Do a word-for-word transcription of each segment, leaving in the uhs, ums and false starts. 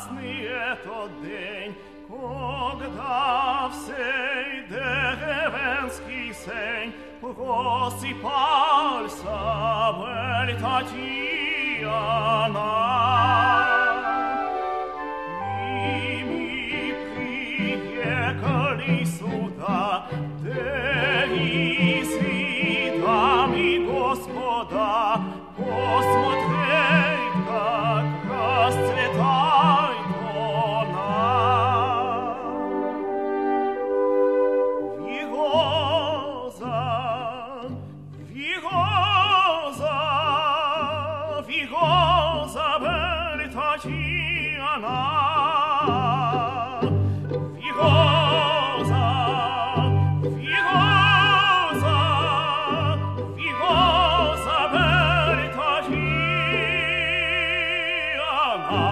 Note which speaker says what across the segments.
Speaker 1: ясный этот день, когда в сей деревенский сень просыпался Бель Татьяна. И мы приехали сюда, девицы, дамы, господа, посмотреть, как расцветает она. Вигоза, Вигоза, Вигоза, Бель Татьяна. Вигоза, Вигоза, Вигоза, Бель Татьяна.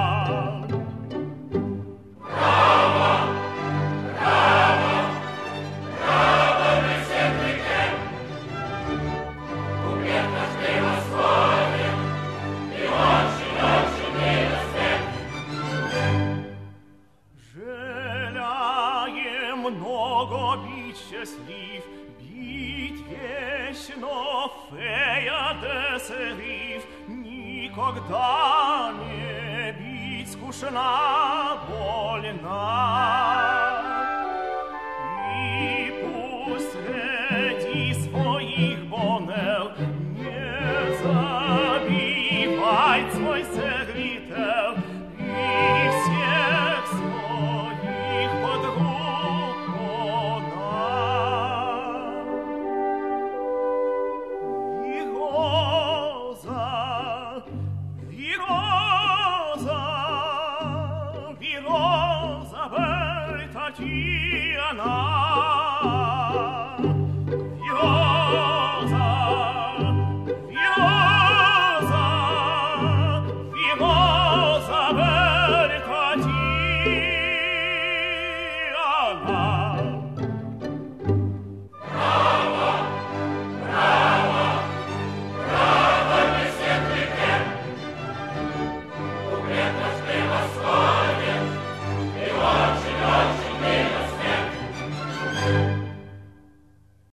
Speaker 1: Желаем много бить счастлив, бить вечно фея десерив, никогда не бить скучна, больна. И пусть среди своих бонер не забивает свой сервитер и всех своих подруг она. Вигоза, Вигоза, Вигоза, Бель Татьяна.